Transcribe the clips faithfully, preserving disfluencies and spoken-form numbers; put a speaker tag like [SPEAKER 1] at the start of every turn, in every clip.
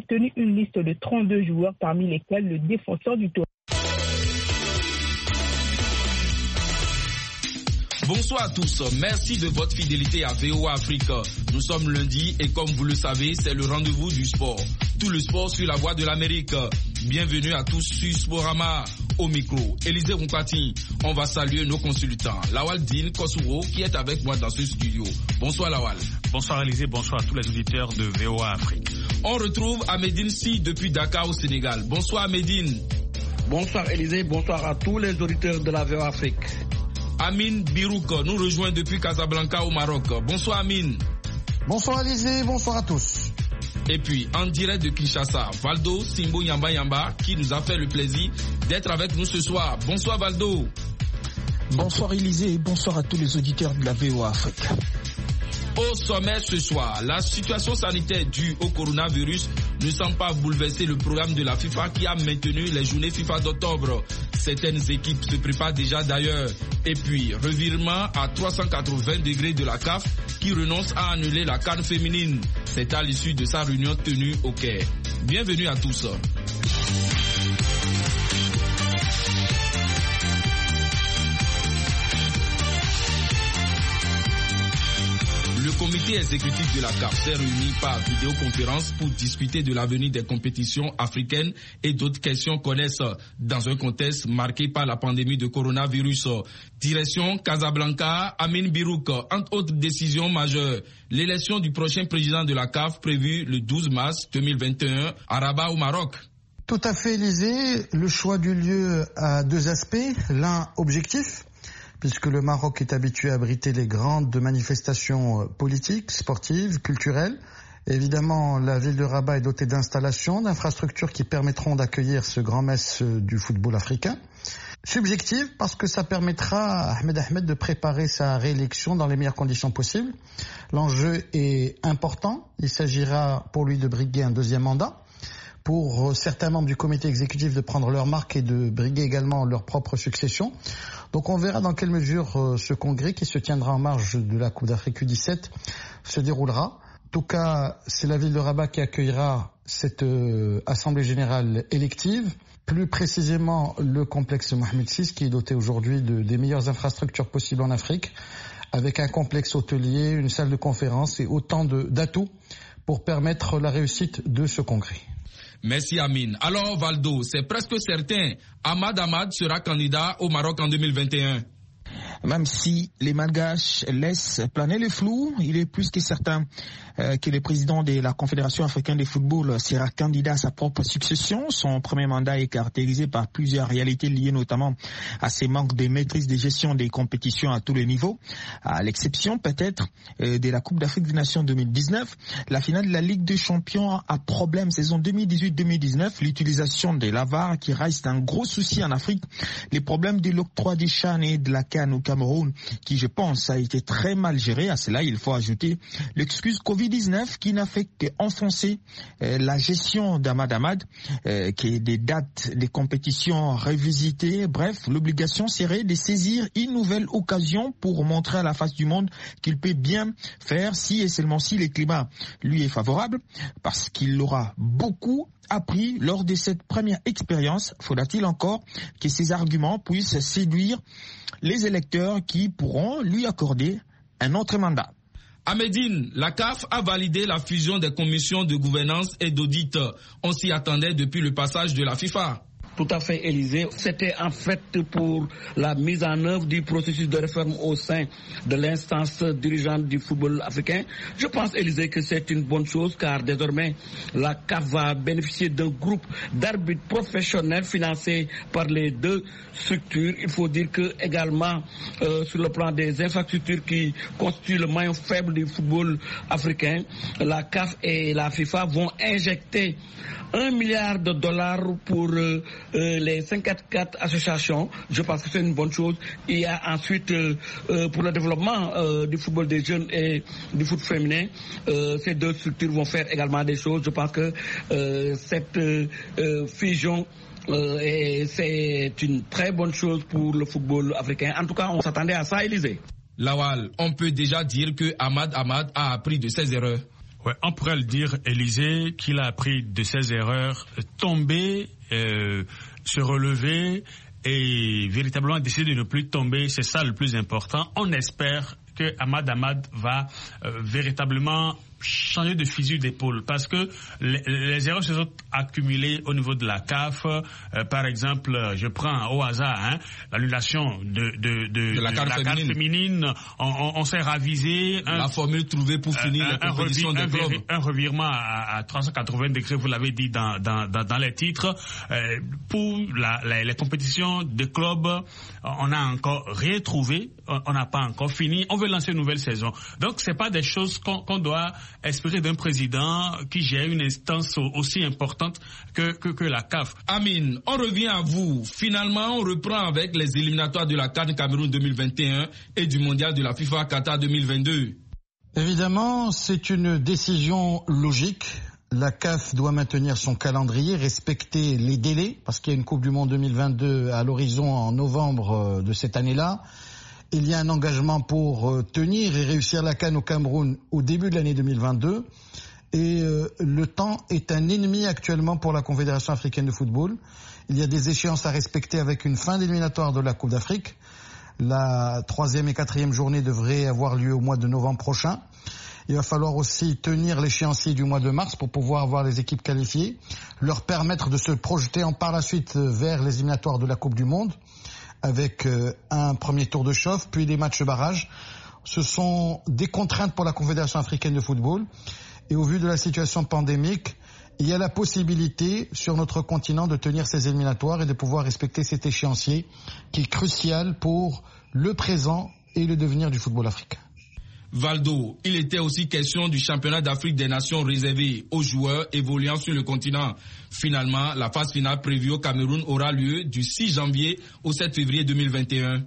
[SPEAKER 1] retenu une liste de trente-deux joueurs, parmi lesquels le défenseur du tour.
[SPEAKER 2] Bonsoir à tous, merci de votre fidélité à V O A Afrique. Nous sommes lundi et comme vous le savez, c'est le rendez-vous du sport. Tout le sport sur la voie de l'Amérique. Bienvenue à tous sur Sporama. Au micro, Élisée Rumpati. On va saluer nos consultants. Lawal Din Kosuro qui est avec moi dans ce studio. Bonsoir Lawal.
[SPEAKER 3] Bonsoir Élisée, bonsoir à tous les auditeurs de V O A Afrique.
[SPEAKER 2] On retrouve Ahmedine Si depuis Dakar au Sénégal. Bonsoir Ahmedine.
[SPEAKER 4] Bonsoir Élisée, bonsoir à tous les auditeurs de la V O A Afrique.
[SPEAKER 2] Amine Birouk nous rejoint depuis Casablanca au Maroc. Bonsoir Amine.
[SPEAKER 5] Bonsoir Alizé, bonsoir à tous.
[SPEAKER 2] Et puis en direct de Kinshasa, Valdo Simbo Yamba Yamba qui nous a fait le plaisir d'être avec nous ce soir. Bonsoir Valdo.
[SPEAKER 6] Bonsoir Élisée et bonsoir à tous les auditeurs de la V O A Afrique.
[SPEAKER 2] Au sommet ce soir, la situation sanitaire due au coronavirus ne semble pas bouleverser le programme de la FIFA qui a maintenu les journées FIFA d'octobre. Certaines équipes se préparent déjà d'ailleurs. Et puis, revirement à trois cent quatre-vingts degrés de la C A F qui renonce à annuler la CAN féminine. C'est à l'issue de sa réunion tenue au Caire. Bienvenue à tous. Le comité exécutif de la C A F s'est réuni par vidéoconférence pour discuter de l'avenir des compétitions africaines et d'autres questions connexes dans un contexte marqué par la pandémie de coronavirus. Direction Casablanca, Amine Birouk, entre autres décisions majeures. L'élection du prochain président de la C A F prévue le douze mars deux mille vingt et un à Rabat au Maroc.
[SPEAKER 5] Tout à fait, Élisée. Le choix du lieu a deux aspects. L'un objectif, puisque le Maroc est habitué à abriter les grandes manifestations politiques, sportives, culturelles. Évidemment, la ville de Rabat est dotée d'installations, d'infrastructures qui permettront d'accueillir ce grand mess du football africain. Subjectif, parce que ça permettra à Ahmed Ahmed de préparer sa réélection dans les meilleures conditions possibles. L'enjeu est important. Il s'agira pour lui de briguer un deuxième mandat. Pour certains membres du comité exécutif de prendre leur marque et de briguer également leur propre succession. Donc on verra dans quelle mesure ce congrès qui se tiendra en marge de la Coupe d'Afrique U dix-sept se déroulera. En tout cas, c'est la ville de Rabat qui accueillera cette euh, assemblée générale élective. Plus précisément, le complexe Mohamed six qui est doté aujourd'hui de, des meilleures infrastructures possibles en Afrique, avec un complexe hôtelier, une salle de conférence et autant de, d'atouts pour permettre la réussite de ce congrès.
[SPEAKER 2] Merci Amine. Alors Valdo, c'est presque certain, Ahmad Ahmad sera candidat au Maroc en deux mille vingt et un.
[SPEAKER 6] Même si les Malgaches laissent planer le flou, il est plus que certain euh, que le président de la Confédération africaine de football sera candidat à sa propre succession. Son premier mandat est caractérisé par plusieurs réalités liées notamment à ses manques de maîtrise de gestion des compétitions à tous les niveaux, à l'exception peut-être euh, de la Coupe d'Afrique des Nations deux mille dix-neuf. La finale de la Ligue des Champions a problème saison deux mille dix-huit deux mille dix-neuf, l'utilisation de l'A V A R qui reste un gros souci en Afrique, les problèmes de l'octroi des CHAN et de la CAN au Cameroun, qui je pense a été très mal géré. À cela, il faut ajouter l'excuse covid dix-neuf qui n'a fait qu'enfoncer euh, la gestion d'Ahmad Ahmad, euh, qui est des dates des compétitions revisitées. Bref, l'obligation serait de saisir une nouvelle occasion pour montrer à la face du monde qu'il peut bien faire si et seulement si le climat lui est favorable, parce qu'il aura beaucoup appris lors de cette première expérience. Faudra-t-il encore que ces arguments puissent séduire les électeurs qui pourront lui accorder un autre mandat.
[SPEAKER 2] Ahmedine, la C A F a validé la fusion des commissions de gouvernance et d'audit. On s'y attendait depuis le passage de la FIFA.
[SPEAKER 4] Tout à fait, Élisée. C'était en fait pour la mise en œuvre du processus de réforme au sein de l'instance dirigeante du football africain. Je pense, Élisée, que c'est une bonne chose car désormais la C A F va bénéficier d'un groupe d'arbitres professionnels financés par les deux structures. Il faut dire que également euh, sur le plan des infrastructures qui constituent le maillon faible du football africain, la C A F et la FIFA vont injecter un milliard de dollars pour euh, euh, les cinquante-quatre associations. Je pense que c'est une bonne chose. Il y a ensuite euh, euh, pour le développement euh, du football des jeunes et du foot féminin, euh, ces deux structures vont faire également des choses. Je pense que euh, cette euh, euh, fusion euh, et c'est une très bonne chose pour le football africain. En tout cas, on s'attendait à ça, Élisée.
[SPEAKER 2] Lawal, on peut déjà dire que Ahmad Ahmad a appris de ses erreurs.
[SPEAKER 3] Ouais, on pourrait le dire, Élysée, qu'il a appris de ses erreurs, tomber, euh, se relever et véritablement décider de ne plus tomber. C'est ça le plus important. On espère que Ahmad Ahmad va euh, véritablement changer de fusil d'épaule, parce que les, les erreurs se sont accumulées au niveau de la C A F. Euh, par exemple, je prends au hasard hein, l'annulation de, de, de,
[SPEAKER 2] de la CAN féminine.
[SPEAKER 3] féminine. On, on, on s'est ravisé. Un,
[SPEAKER 2] la formule trouvée pour finir
[SPEAKER 3] un,
[SPEAKER 2] les compétitions
[SPEAKER 3] un,
[SPEAKER 2] des clubs.
[SPEAKER 3] Un, un revirement à, à trois cent quatre-vingts degrés, vous l'avez dit dans, dans, dans, dans les titres. Euh, pour la, la, les compétitions de clubs, on n'a encore rien trouvé. On n'a pas encore fini. On veut lancer une nouvelle saison. Donc, c'est pas des choses qu'on, qu'on doit espérer d'un président qui gère une instance aussi importante que, que, que la C A F.
[SPEAKER 2] Amine, on revient à vous. Finalement, on reprend avec les éliminatoires de la CAN Cameroun deux mille vingt et un et du mondial de la FIFA Qatar deux mille vingt-deux.
[SPEAKER 5] Évidemment, c'est une décision logique. La C A F doit maintenir son calendrier, respecter les délais, parce qu'il y a une Coupe du Monde deux mille vingt-deux à l'horizon en novembre de cette année-là. Il y a un engagement pour tenir et réussir la CAN au Cameroun au début de l'année deux mille vingt-deux. Et euh, le temps est un ennemi actuellement pour la Confédération africaine de football. Il y a des échéances à respecter avec une fin d'éliminatoire de la Coupe d'Afrique. La troisième et quatrième journée devraient avoir lieu au mois de novembre prochain. Il va falloir aussi tenir l'échéancier du mois de mars pour pouvoir avoir les équipes qualifiées, leur permettre de se projeter en par la suite vers les éliminatoires de la Coupe du Monde, avec euh, un premier tour de chauffe, puis des matchs barrages. Ce sont des contraintes pour la Confédération africaine de football. Et au vu de la situation pandémique, il y a la possibilité sur notre continent de tenir ces éliminatoires et de pouvoir respecter cet échéancier qui est crucial pour le présent et le devenir du football africain.
[SPEAKER 2] Valdo, il était aussi question du championnat d'Afrique des Nations réservé aux joueurs évoluant sur le continent. Finalement, la phase finale prévue au Cameroun aura lieu du six janvier au sept février deux mille vingt et un.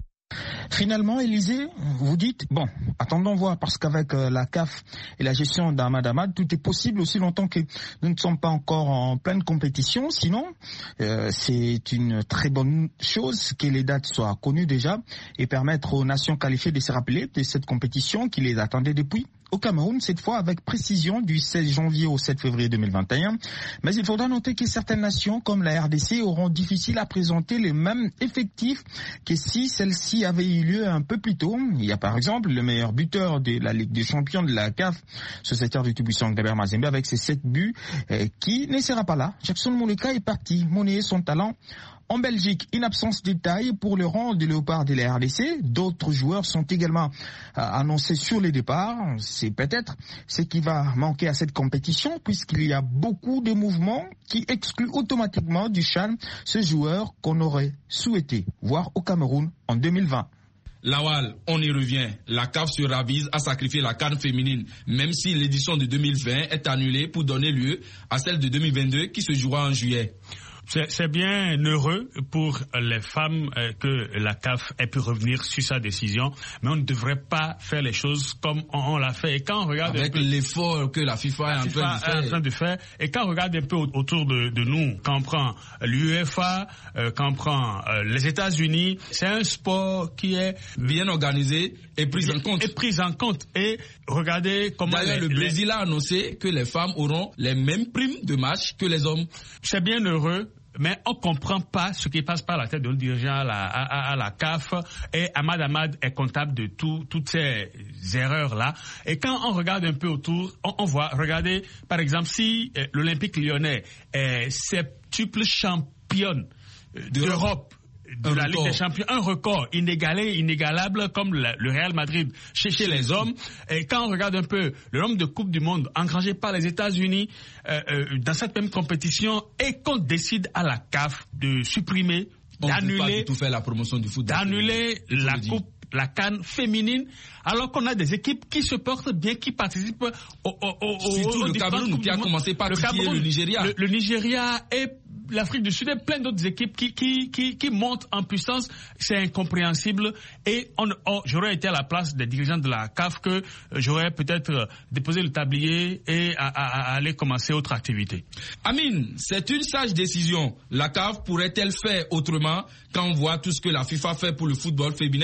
[SPEAKER 6] Finalement, Élysée, vous dites, bon, attendons voir, parce qu'avec euh, la C A F et la gestion d'Ahmad Ahmad, tout est possible aussi longtemps que nous ne sommes pas encore en pleine compétition. Sinon, euh, c'est une très bonne chose que les dates soient connues déjà et permettre aux nations qualifiées de se rappeler de cette compétition qui les attendait depuis au Cameroun, cette fois avec précision du seize janvier au sept février deux mille vingt et un. Mais il faudra noter que certaines nations, comme la R D C, auront difficile à présenter les mêmes effectifs que si celle-ci avait eu lieu un peu plus tôt. Il y a par exemple le meilleur buteur de la Ligue des Champions de la C A F, ce secteur du tout-puissant Gaber Mazembe, avec ses sept buts, euh, qui ne sera pas là. Jackson Mouleka est parti monnayer son talent en Belgique. Une absence de taille pour le rang des Léopards de la R D C. D'autres joueurs sont également euh, annoncés sur les départs. C'est peut-être ce qui va manquer à cette compétition, puisqu'il y a beaucoup de mouvements qui excluent automatiquement du CHAN ce joueur qu'on aurait souhaité voir au Cameroun en deux mille vingt.
[SPEAKER 2] Lawal, on y revient. La C A F se ravise à sacrifier la CAN féminine, même si l'édition de deux mille vingt est annulée pour donner lieu à celle de deux mille vingt-deux qui se jouera en juillet.
[SPEAKER 3] C'est, c'est bien heureux pour les femmes euh, que la C A F ait pu revenir sur sa décision, mais on ne devrait pas faire les choses comme on, on l'a fait. Et quand on regarde
[SPEAKER 2] avec
[SPEAKER 3] peu,
[SPEAKER 2] l'effort que la FIFA,
[SPEAKER 3] la
[SPEAKER 2] est, en
[SPEAKER 3] FIFA
[SPEAKER 2] train de faire.
[SPEAKER 3] est en train de faire, et quand on regarde un peu autour de, de nous, quand on prend l'UEFA, euh, quand on prend euh, les États-Unis, c'est un sport qui est
[SPEAKER 2] bien organisé et pris en compte.
[SPEAKER 3] Et pris en compte. Et regardez comment
[SPEAKER 2] D'ailleurs,
[SPEAKER 3] les,
[SPEAKER 2] le Brésil les... a annoncé que les femmes auront les mêmes primes de match que les hommes.
[SPEAKER 3] C'est bien heureux. Mais on comprend pas ce qui passe par la tête de nos dirigeants à la, à, à la C A F, et Ahmad Ahmad est comptable de tout, toutes ces erreurs-là. Et quand on regarde un peu autour, on, on voit, regardez, par exemple, si euh, l'Olympique lyonnais est septuple championne d'Europe, de la Ligue des Champions, un record inégalé, inégalable comme le, le Real Madrid chez, chez les hommes. Et quand on regarde un peu le nombre de Coupes du Monde engrangées par les États-Unis euh, euh, dans cette même compétition, et qu'on décide à la C A F de supprimer,
[SPEAKER 2] on
[SPEAKER 3] d'annuler,
[SPEAKER 2] ne peut pas du tout faire la promotion du foot,
[SPEAKER 3] d'annuler la Coupe, la CAN féminine, alors qu'on a des équipes qui se portent bien, qui participent au, au, au,
[SPEAKER 2] surtout
[SPEAKER 3] au,
[SPEAKER 2] le Cameroun qui a commencé par titiller le Nigeria.
[SPEAKER 3] Le, le Nigeria et l'Afrique du Sud et plein d'autres équipes qui, qui, qui, qui montent en puissance. C'est incompréhensible. Et on, on, j'aurais été à la place des dirigeants de la C A F que j'aurais peut-être déposé le tablier et à, à, à aller commencer autre activité.
[SPEAKER 2] Amine, c'est une sage décision. La C A F pourrait-elle faire autrement quand on voit tout ce que la FIFA fait pour le football féminin?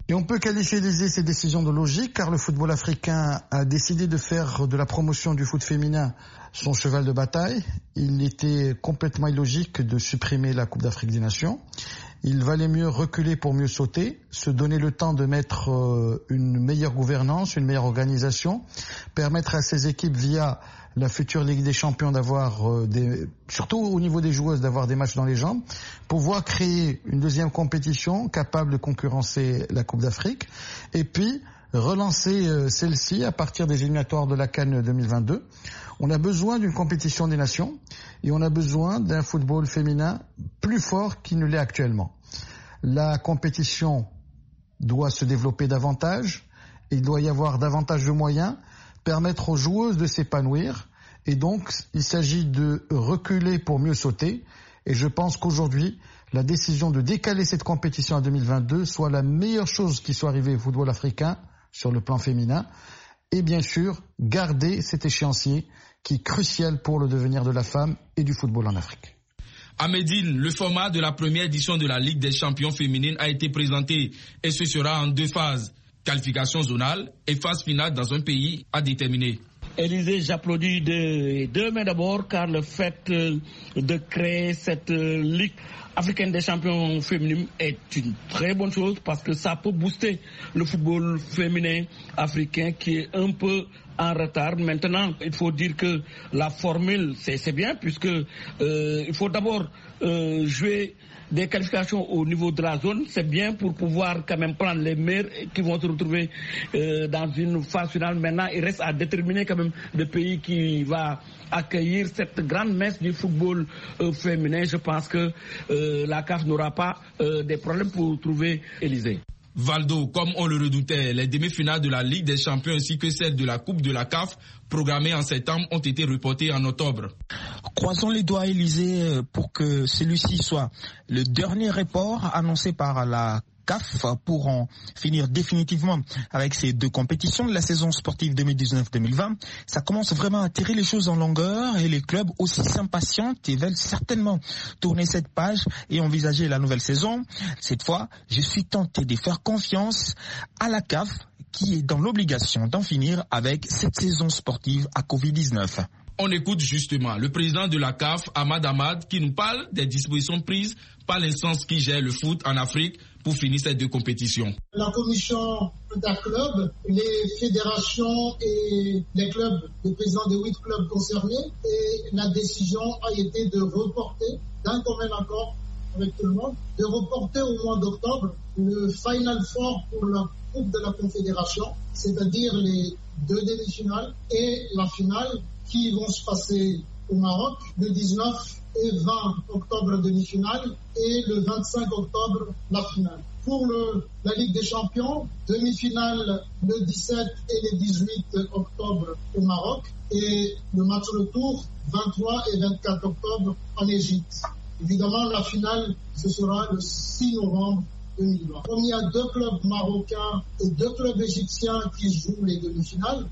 [SPEAKER 5] Et on peut qualifier ces décisions de logique car le football africain a décidé de faire de la promotion du foot féminin son cheval de bataille. Il était complètement illogique de supprimer la Coupe d'Afrique des Nations. Il valait mieux reculer pour mieux sauter, se donner le temps de mettre euh, une meilleure gouvernance, une meilleure organisation, permettre à ces équipes via la future Ligue des Champions d'avoir euh, des, surtout au niveau des joueuses, d'avoir des matchs dans les jambes, pouvoir créer une deuxième compétition capable de concurrencer la Coupe d'Afrique, et puis relancer euh, celle-ci à partir des éliminatoires de la CAN deux mille vingt-deux. On a besoin d'une compétition des nations et on a besoin d'un football féminin plus fort qu'il ne l'est actuellement. La compétition doit se développer davantage, il doit y avoir davantage de moyens, permettre aux joueuses de s'épanouir, et donc il s'agit de reculer pour mieux sauter, et je pense qu'aujourd'hui la décision de décaler cette compétition à deux mille vingt-deux soit la meilleure chose qui soit arrivée au football africain sur le plan féminin, et bien sûr garder cet échéancier qui est crucial pour le devenir de la femme et du football en Afrique.
[SPEAKER 2] À Médine, le format de la première édition de la Ligue des champions féminines a été présenté et ce sera en deux phases, qualification zonale et phase finale dans un pays à déterminer.
[SPEAKER 4] Élysée, j'applaudis de deux mains d'abord car le fait de créer cette Ligue africaine des champions féminines est une très bonne chose parce que ça peut booster le football féminin africain qui est un peu en retard. Maintenant, il faut dire que la formule, c'est, c'est bien puisque euh, il faut d'abord euh, jouer des qualifications au niveau de la zone, c'est bien pour pouvoir quand même prendre les meilleurs qui vont se retrouver euh, dans une phase finale. Maintenant, il reste à déterminer quand même le pays qui va accueillir cette grande messe du football euh, féminin. Je pense que euh, la C A F n'aura pas euh, des problèmes pour trouver Élysée.
[SPEAKER 2] Valdo, comme on le redoutait, les demi-finales de la Ligue des champions ainsi que celles de la Coupe de la C A F, programmées en septembre, ont été reportées en octobre.
[SPEAKER 6] Croisons les doigts, Élysée, pour que celui-ci soit le dernier report annoncé par la C A F pour en finir définitivement avec ces deux compétitions de la saison sportive deux mille dix-neuf deux mille vingt. Ça commence vraiment à tirer les choses en longueur et les clubs aussi s'impatientent et veulent certainement tourner cette page et envisager la nouvelle saison. Cette fois, je suis tenté de faire confiance à la C A F qui est dans l'obligation d'en finir avec cette saison sportive à covid dix-neuf.
[SPEAKER 2] On écoute justement le président de la C A F, Ahmad Ahmad, qui nous parle des dispositions prises par l'instance qui gère le foot en Afrique pour finir ces deux compétitions.
[SPEAKER 7] La commission interclub, les fédérations et les clubs, les présidents des huit clubs concernés, et la décision a été de reporter, d'un commun accord avec tout le monde, de reporter au mois d'octobre le Final Four pour la Coupe de la Confédération, c'est-à-dire les deux demi-finales et la finale qui vont se passer au Maroc le dix-neuf et vingt octobre demi-finale et le vingt-cinq octobre la finale. Pour le, la Ligue des Champions, demi-finale le dix-sept et le dix-huit octobre au Maroc et le match retour vingt-trois et vingt-quatre octobre en Égypte. Évidemment, la finale, ce sera le six novembre deux mille vingt. Comme il y a deux clubs marocains et deux clubs égyptiens qui jouent les demi-finales,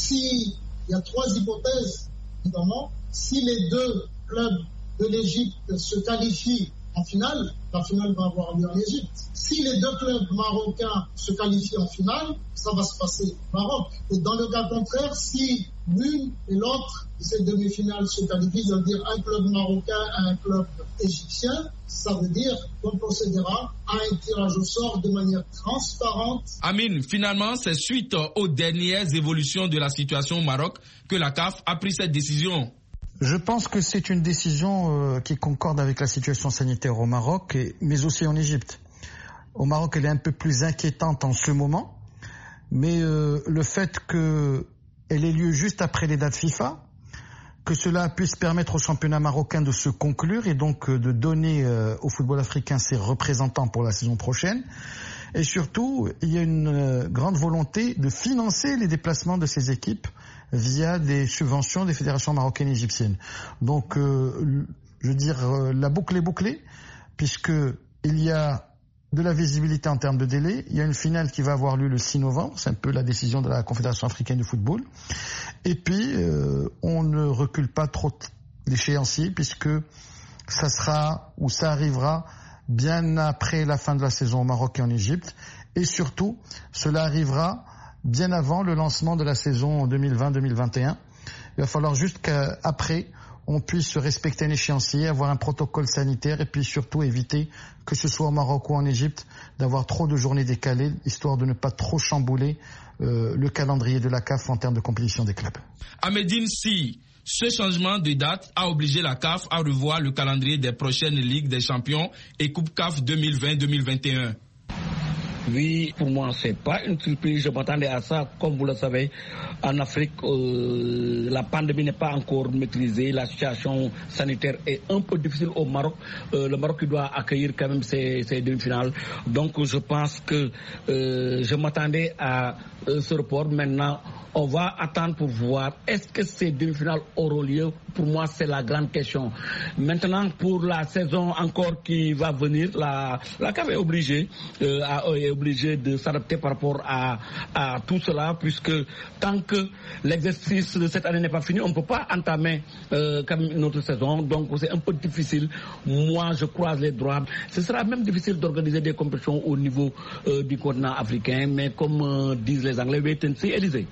[SPEAKER 7] si il y a trois hypothèses, évidemment. Si les deux clubs de l'Égypte se qualifient en finale, la finale va avoir lieu en Égypte. Si les deux clubs marocains se qualifient en finale, ça va se passer au Maroc. Et dans le cas contraire, si l'une et l'autre de ces demi-finales se qualifient, ça veut dire un club marocain et un club égyptien, ça veut dire qu'on procédera à un tirage au sort de manière transparente.
[SPEAKER 2] Amine, finalement, c'est suite aux dernières évolutions de la situation au Maroc que la C A F a pris cette décision.
[SPEAKER 5] Je pense que c'est une décision euh, qui concorde avec la situation sanitaire au Maroc, et, mais aussi en Égypte. Au Maroc, elle est un peu plus inquiétante en ce moment, mais euh, le fait qu'elle ait lieu juste après les dates FIFA, que cela puisse permettre au championnat marocain de se conclure et donc euh, de donner euh, au football africain ses représentants pour la saison prochaine. Et surtout, il y a une euh, grande volonté de financer les déplacements de ces équipes via des subventions des fédérations marocaines et égyptiennes. Donc, euh, je veux dire, euh, la boucle est bouclée, puisqu'il y a de la visibilité en termes de délai. Il y a une finale qui va avoir lieu le six novembre, c'est un peu la décision de la Confédération africaine de football. Et puis, euh, on ne recule pas trop l'échéancier, puisque ça sera, ou ça arrivera, bien après la fin de la saison au Maroc et en Égypte. Et surtout, cela arrivera bien avant le lancement de la saison deux mille vingt deux mille vingt et un. Il va falloir juste qu'après, on puisse respecter un échéancier, avoir un protocole sanitaire et puis surtout éviter, que ce soit au Maroc ou en Égypte, d'avoir trop de journées décalées, histoire de ne pas trop chambouler euh, le calendrier de la C A F en termes de compétition des clubs.
[SPEAKER 2] Ahmedine Sy, ce changement de date a obligé la C A F à revoir le calendrier des prochaines Ligues des Champions et Coupe C A F deux mille vingt deux mille vingt et un.
[SPEAKER 4] Oui, pour moi, c'est pas une surprise. Je m'attendais à ça. Comme vous le savez, en Afrique, euh, la pandémie n'est pas encore maîtrisée. La situation sanitaire est un peu difficile au Maroc. Euh, le Maroc qui doit accueillir quand même ses, ses demi-finales. Donc, je pense que euh, je m'attendais à euh, ce report. Maintenant, on va attendre pour voir est-ce que ces demi-finales auront lieu. Pour moi, c'est la grande question. Maintenant, pour la saison encore qui va venir, la, la C A F est obligée, euh, à, est obligée de s'adapter par rapport à, à tout cela, puisque tant que l'exercice de cette année n'est pas fini, on ne peut pas entamer euh, comme une autre saison. Donc, c'est un peu difficile. Moi, je croise les doigts. Ce sera même difficile d'organiser des compétitions au niveau euh, du continent africain, mais comme euh, disent les Anglais, wait and see, Élysée.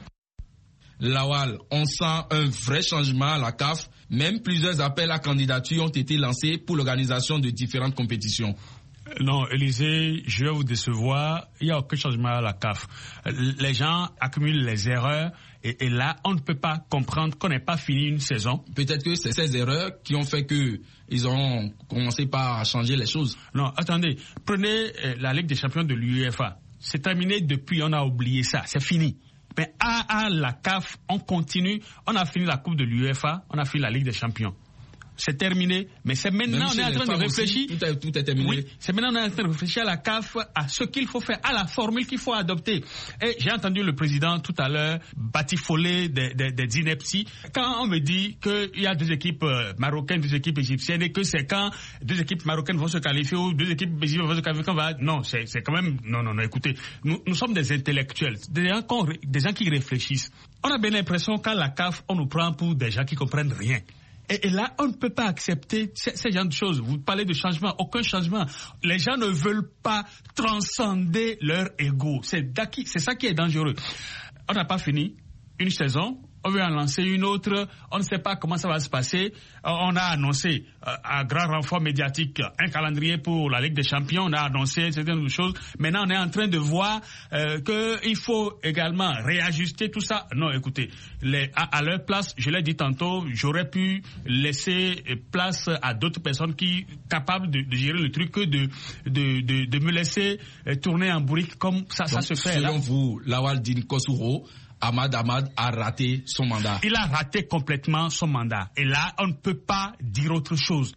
[SPEAKER 2] Lawal, on sent un vrai changement à la C A F. Même plusieurs appels à candidature ont été lancés pour l'organisation de différentes compétitions.
[SPEAKER 3] Non, Élysée, je vais vous décevoir. Il n'y a aucun changement à la C A F. Les gens accumulent les erreurs et, et là, on ne peut pas comprendre qu'on n'ait pas fini une saison.
[SPEAKER 2] Peut-être que c'est ces erreurs qui ont fait qu'ils ont commencé par changer les choses.
[SPEAKER 3] Non, attendez. Prenez la Ligue des champions de l'UEFA. C'est terminé depuis, on a oublié ça. C'est fini. Mais à, à la C A F, on continue. On a fini la Coupe de l'UEFA, on a fini la Ligue des champions. C'est terminé, mais c'est maintenant on est en train de réfléchir.
[SPEAKER 2] Aussi, tout, est, tout est terminé.
[SPEAKER 3] Oui, c'est maintenant on est en train de réfléchir à la C A F, à ce qu'il faut faire, à la formule qu'il faut adopter. Et j'ai entendu le président tout à l'heure batifoler des, des, des inepties. Quand on me dit qu'il y a deux équipes marocaines, deux équipes égyptiennes, et que c'est quand deux équipes marocaines vont se qualifier ou deux équipes égyptiennes vont se qualifier, qu'on va... Non, c'est, c'est quand même... Non, non, non, écoutez, nous, nous sommes des intellectuels, des gens, des gens qui réfléchissent. On a bien l'impression qu'à la C A F, on nous prend pour des gens qui comprennent rien. Et, et là, on ne peut pas accepter ces, ces genres de choses. Vous parlez de changement, aucun changement. Les gens ne veulent pas transcender leur ego. C'est, c'est ça qui est dangereux. On n'a pas fini une saison. On veut en lancer une autre, on ne sait pas comment ça va se passer. On a annoncé euh, à grand renfort médiatique un calendrier pour la Ligue des Champions, on a annoncé certaines choses. Maintenant, on est en train de voir euh, qu'il faut également réajuster tout ça. Non, écoutez, les, à, à leur place, je l'ai dit tantôt, j'aurais pu laisser place à d'autres personnes qui capables de, de gérer le truc que de, de, de, de me laisser tourner en bourrique comme ça, ça se fait.
[SPEAKER 2] Selon
[SPEAKER 3] là.
[SPEAKER 2] vous, Lawal Din Kosuro, Ahmad Ahmad a raté son mandat.
[SPEAKER 3] Il a raté complètement son mandat. Et là, on ne peut pas dire autre chose.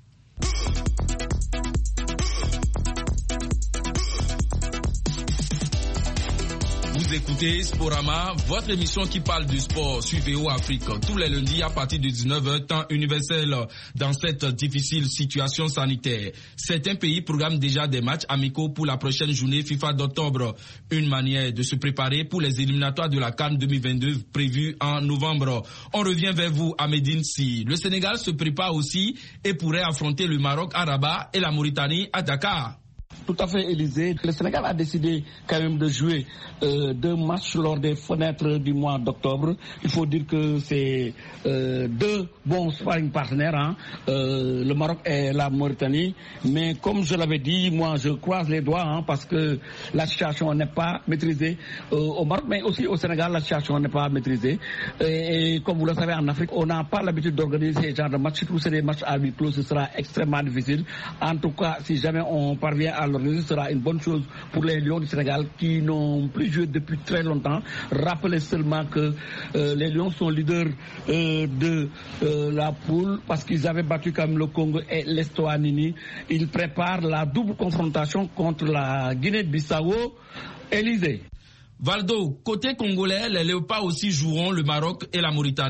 [SPEAKER 2] Vous écoutez Sporama, votre émission qui parle du sport sur V O Afrique tous les lundis à partir de dix-neuf heures, temps universel dans cette difficile situation sanitaire. Certains pays programment déjà des matchs amicaux pour la prochaine journée FIFA d'octobre. Une manière de se préparer pour les éliminatoires de la CAN deux mille vingt-deux prévues en novembre. On revient vers vous, Ahmedine Sy. Le Sénégal se prépare aussi et pourrait affronter le Maroc à Rabat et la Mauritanie à Dakar.
[SPEAKER 4] Tout à fait, Élysée. Le Sénégal a décidé quand même de jouer euh, deux matchs lors des fenêtres du mois d'octobre. Il faut dire que c'est euh, deux bons sparring partenaires, hein, euh, le Maroc et la Mauritanie. Mais comme je l'avais dit, moi je croise les doigts hein, parce que la situation n'est pas maîtrisée euh, au Maroc, mais aussi au Sénégal, la situation n'est pas maîtrisée. Et, et comme vous le savez, en Afrique, on n'a pas l'habitude d'organiser ces genres de matchs. Surtout c'est des matchs à huis clos, ce sera extrêmement difficile. En tout cas, si jamais on parvient à l'organiser, ce sera une bonne chose pour les Lions du Sénégal qui n'ont plus joué depuis très longtemps. Rappelez seulement que euh, les Lions sont leaders euh, de euh, la poule parce qu'ils avaient battu quand même le Congo et l'Eswatini. Ils préparent la double confrontation contre la Guinée-Bissau. Élysée.
[SPEAKER 2] Valdo, côté congolais, les Léopards aussi joueront le Maroc et la Mauritanie.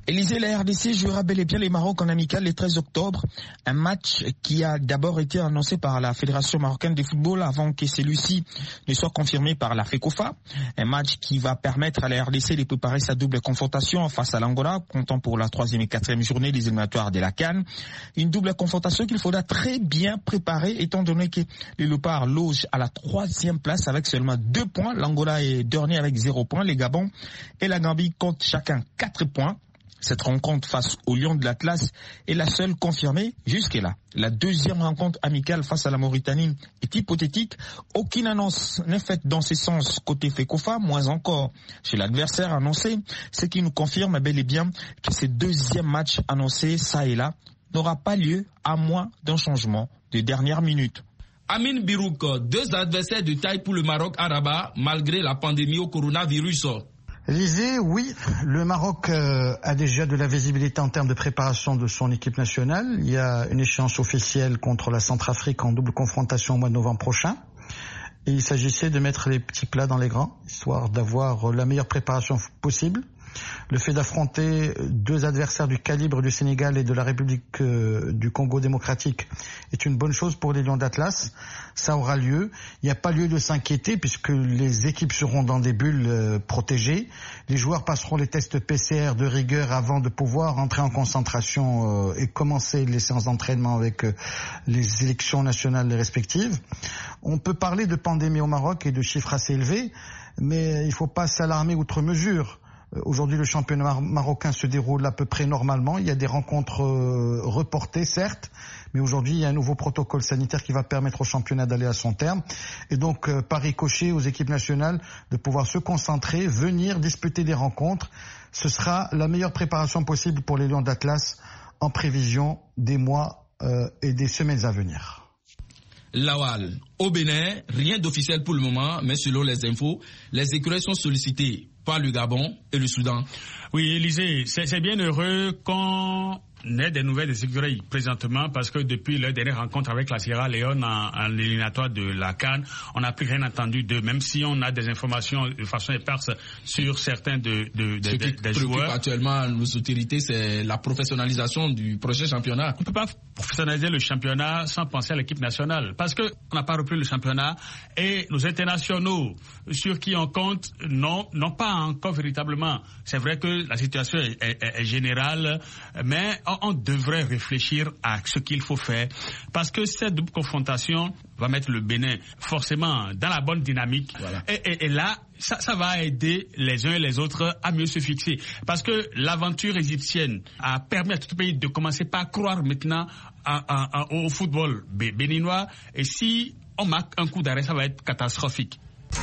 [SPEAKER 6] Élysée, la R D C jouera bel et bien les Maroc en amical le treize octobre. Un match qui a d'abord été annoncé par la Fédération marocaine de football avant que celui-ci ne soit confirmé par la FECOFA. Un match qui va permettre à la R D C de préparer sa double confrontation face à l'Angola, comptant pour la troisième et quatrième journée des éliminatoires de la CAN. Une double confrontation qu'il faudra très bien préparer étant donné que les Léopards logent à la troisième place avec seulement deux points. L'Angola est dernier avec zéro point. Les Gabon et la Gambie comptent chacun quatre points. Cette rencontre face au Lion de l'Atlas est la seule confirmée jusque-là. La deuxième rencontre amicale face à la Mauritanie est hypothétique. Aucune annonce n'est faite dans ce sens côté FECOFA, moins encore chez l'adversaire annoncé, ce qui nous confirme bel et bien que ce deuxième match annoncé, ça et là, n'aura pas lieu à moins d'un changement de dernière minute.
[SPEAKER 2] Amin Birouk, deux adversaires de taille pour le Maroc à Rabat, malgré la pandémie au coronavirus.
[SPEAKER 5] Élysée, oui, le Maroc euh, a déjà de la visibilité en termes de préparation de son équipe nationale. Il y a une échéance officielle contre la Centrafrique en double confrontation au mois de novembre prochain. Et il s'agissait de mettre les petits plats dans les grands, histoire d'avoir la meilleure préparation possible. Le fait d'affronter deux adversaires du calibre du Sénégal et de la République euh, du Congo démocratique est une bonne chose pour les Lions d'Atlas. Ça aura lieu. Il n'y a pas lieu de s'inquiéter puisque les équipes seront dans des bulles euh, protégées. Les joueurs passeront les tests P C R de rigueur avant de pouvoir entrer en concentration euh, et commencer les séances d'entraînement avec euh, les élections nationales respectives. On peut parler de pandémie au Maroc et de chiffres assez élevés, mais il ne faut pas s'alarmer outre mesure. Aujourd'hui, le championnat marocain se déroule à peu près normalement. Il y a des rencontres euh, reportées, certes, mais aujourd'hui, il y a un nouveau protocole sanitaire qui va permettre au championnat d'aller à son terme. Et donc, euh, par ricochet aux équipes nationales de pouvoir se concentrer, venir disputer des rencontres. Ce sera la meilleure préparation possible pour les Lions d'Atlas en prévision des mois euh, et des semaines à venir.
[SPEAKER 2] Lawal, au Bénin, rien d'officiel pour le moment, mais selon les infos, les écureuils sont sollicités par le Gabon et le Soudan.
[SPEAKER 3] Oui, Élysée, c'est, c'est bien heureux qu'on ait des nouvelles des écureuils présentement parce que depuis leur dernière rencontre avec la Sierra Leone en, en éliminatoire de la CAN, on n'a plus rien entendu d'eux, même si on a des informations de façon éparse sur certains de, de, de,
[SPEAKER 2] Ce
[SPEAKER 3] de,
[SPEAKER 2] qui
[SPEAKER 3] des joueurs.
[SPEAKER 2] Actuellement, nos autorités, c'est la professionnalisation du prochain championnat.
[SPEAKER 3] On ne peut pas professionnaliser le championnat sans penser à l'équipe nationale parce que on n'a pas repris le championnat et nos internationaux sur qui on compte non, non pas encore véritablement. C'est vrai que la situation est, est, est générale, mais on devrait réfléchir à ce qu'il faut faire parce que cette double confrontation va mettre le Bénin forcément dans la bonne dynamique. Voilà. Et, et, et là, ça, ça va aider les uns et les autres à mieux se fixer. Parce que l'aventure égyptienne a permis à tout le pays de commencer par croire maintenant à, à, à, au football béninois. Et si on marque un coup d'arrêt, ça va être catastrophique.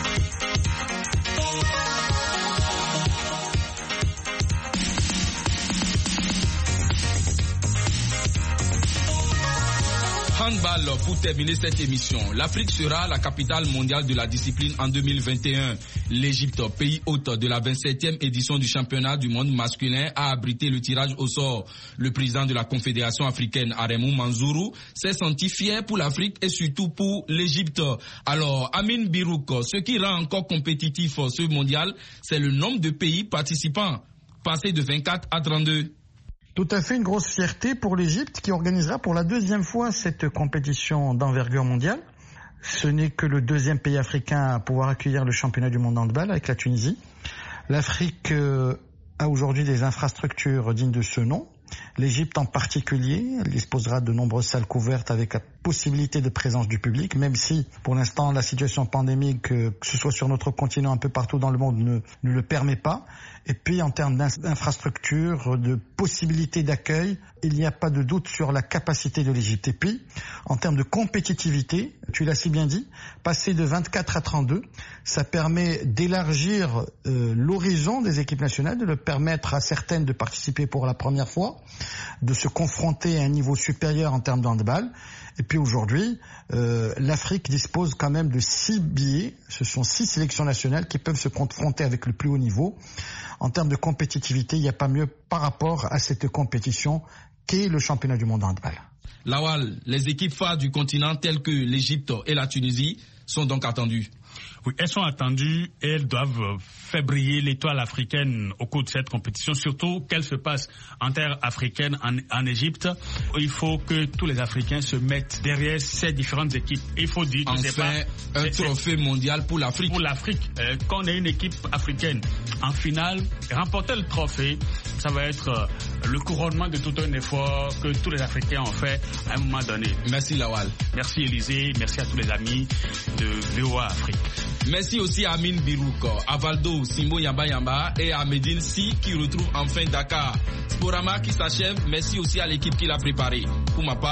[SPEAKER 2] Handball pour terminer cette émission. L'Afrique sera la capitale mondiale de la discipline en deux mille vingt et un. L'Égypte, pays hôte de la vingt-septième édition du championnat du monde masculin, a abrité le tirage au sort. Le président de la Confédération africaine, Aremou Manzourou, s'est senti fier pour l'Afrique et surtout pour l'Égypte. Alors, Amin Birouk, ce qui rend encore compétitif ce mondial, c'est le nombre de pays participants, passé de vingt-quatre à trente-deux.
[SPEAKER 5] Tout à fait, une grosse fierté pour l'Égypte qui organisera pour la deuxième fois cette compétition d'envergure mondiale. Ce n'est que le deuxième pays africain à pouvoir accueillir le championnat du monde handball avec la Tunisie. L'Afrique euh, a aujourd'hui des infrastructures dignes de ce nom. L'Égypte en particulier, elle disposera de nombreuses salles couvertes avec la possibilité de présence du public, même si pour l'instant la situation pandémique, que ce soit sur notre continent, un peu partout dans le monde, ne, ne le permet pas. Et puis en termes d'infrastructures, de possibilités d'accueil, il n'y a pas de doute sur la capacité de l'Égypte. Et puis en termes de compétitivité, tu l'as si bien dit, passer de vingt-quatre à trente-deux, ça permet d'élargir euh, l'horizon des équipes nationales, de le permettre à certaines de participer pour la première fois, de se confronter à un niveau supérieur en termes d'handball. Et puis aujourd'hui, euh, l'Afrique dispose quand même de six billets. Ce sont six sélections nationales qui peuvent se confronter avec le plus haut niveau. En termes de compétitivité, il n'y a pas mieux par rapport à cette compétition qu'est le championnat du monde handball.
[SPEAKER 2] Lawal, les équipes phares du continent telles que l'Égypte et la Tunisie sont donc attendues.
[SPEAKER 3] Oui, elles sont attendues et elles doivent faire briller l'étoile africaine au cours de cette compétition, surtout qu'elle se passe en terre africaine en, en Égypte. Il faut que tous les Africains se mettent derrière ces différentes équipes. Il faut dire que
[SPEAKER 2] enfin,
[SPEAKER 3] c'est pas
[SPEAKER 2] un
[SPEAKER 3] c'est,
[SPEAKER 2] trophée mondial pour l'Afrique.
[SPEAKER 3] Pour l'Afrique, euh, qu'on ait une équipe africaine en finale, remporter le trophée, ça va être euh, le couronnement de tout un effort que tous les Africains ont fait à un moment donné.
[SPEAKER 2] Merci Lawal.
[SPEAKER 3] Merci Élisée, merci à tous les amis de V O A Afrique.
[SPEAKER 2] Merci aussi à Amine Birouk, à Valdo, Simbo Yamba Yamba et à Medine Si qui retrouve enfin Dakar. Sporama qui s'achève. Merci aussi à l'équipe qui l'a préparé. Pour ma part,